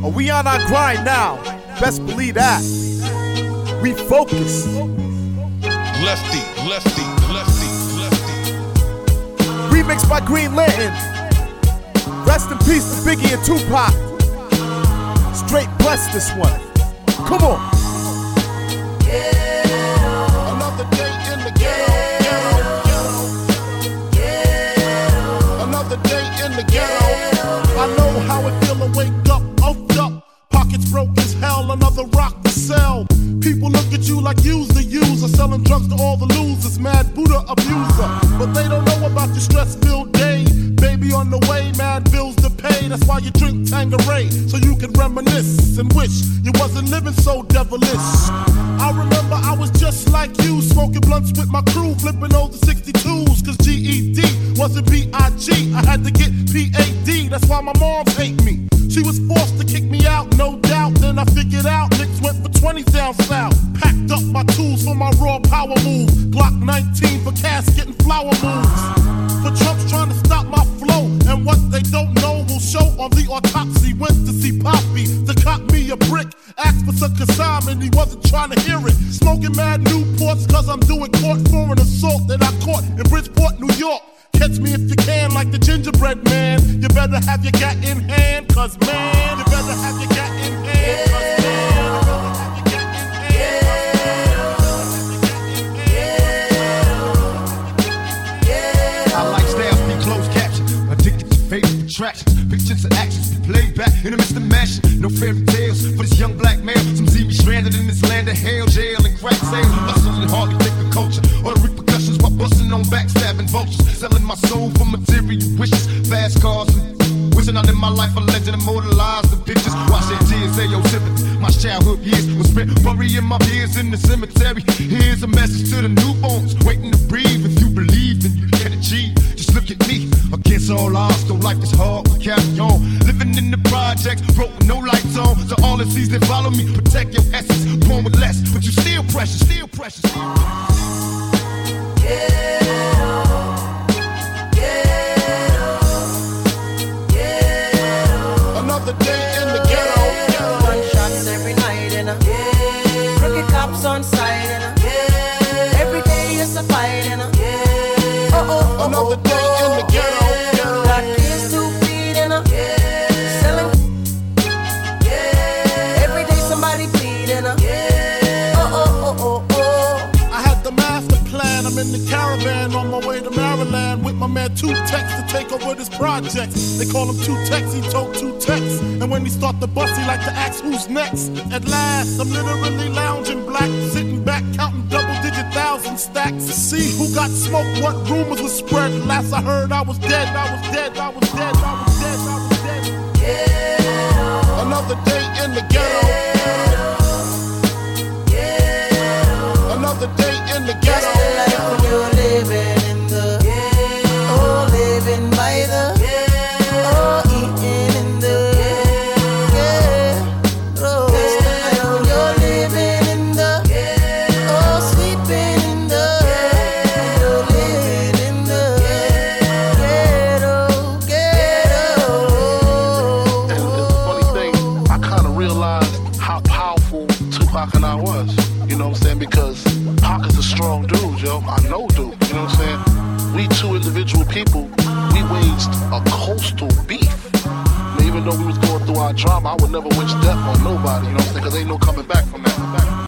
We on our grind now. Best believe that. We focus. Lefty. Remixed by Green Lantern. Rest in peace to Biggie and Tupac. Straight bless this one. Come on. Another day in the ghetto. Another day in the ghetto. I know how it feel to wake up, oaked up. Pockets broke as hell, another rock to sell. People look at you like you's the user, selling drugs to all the losers, mad Buddha abuser. But they don't know about your stress-filled day. Baby on the way, mad bills to pay. That's why you drink Tanqueray, so you can reminisce and wish you wasn't living so devilish. I remember I was just like you, smoking blunts with my crew, flipping over 62s, cause GED wasn't B.I.G. I had to get P.A.D. That's why my moms hate me. She was forced to kick me out, no doubt. Then I figured out niggas went for 20 down south. Packed up my tools for my raw power move. Glock 19 for casket and flower moves. For Trump's trying to stop my flow, and what they don't know will show on the autopsy. Went to see Poppy to cop me a brick. Asked for some consignment, he wasn't trying to hear it. Smoking mad Newports cause I'm doing court for an assault that I caught in Bridgeport, New York. Catch me if you can, like the gingerbread man. You better have your gat in hand, cause man, you better have your gat in hand, cause man, you better have your gat in hand. I like styles be closed caption, addicted to favorite attractions. Pictures and actions be played back in the midst of mashing. No fairy tales for this young black male. Some see me stranded in this land of hell, jail, and crack sales. Hustles and hardly think of culture or the repercussions while busting on backstabbing vultures. Selling my soul for material wishes, fast cars and wishing I lived my life a legend, immortalized the pictures. Watch their tears, say yo sympathy. My childhood years was spent burying my peers in the cemetery. Here's a message to the newborns waiting to breathe. If you believe, then you can achieve. Just look at me, against all odds, though life is hard, we carry on. Living in the projects, broke with no lights on. So all the seas that follow me, protect your essence. Born with less, but you still precious, still precious, still precious. Yeah. Another day in the ghetto. Gunshots every night and crooked cops on sight and every day is a fight and another day in the ghetto. Got kids to feed and selling. Every day somebody bleeding. I had the master plan. I'm in the caravan on my way to Maryland with my man Two Tex to take over this project. They call him Two Tex, he told Two Tex. And when he start the bus, he like to ask who's next. At last, I'm literally lounging black, sitting back, counting double-digit thousand stacks to see who got smoked, what rumors were spread. Last I heard, I was dead, I was dead, I was dead, I was dead, I was dead. Yeah. Another day in the ghetto. Another day in the ghetto. Just the life when you're living in the living by the eating in the road. Just the life when you're living in the sleeping in the you're living in the ghetto. And it's a funny thing, I kind of realized how powerful Tupac and I was. You know what I'm saying? Because Pac is a strong dude, yo. I know dude. You know what I'm saying? We two individual people, we waged a coastal beef. Even though we was going through our drama, I would never wish death on nobody, you know what I'm saying? Because ain't no coming back from that.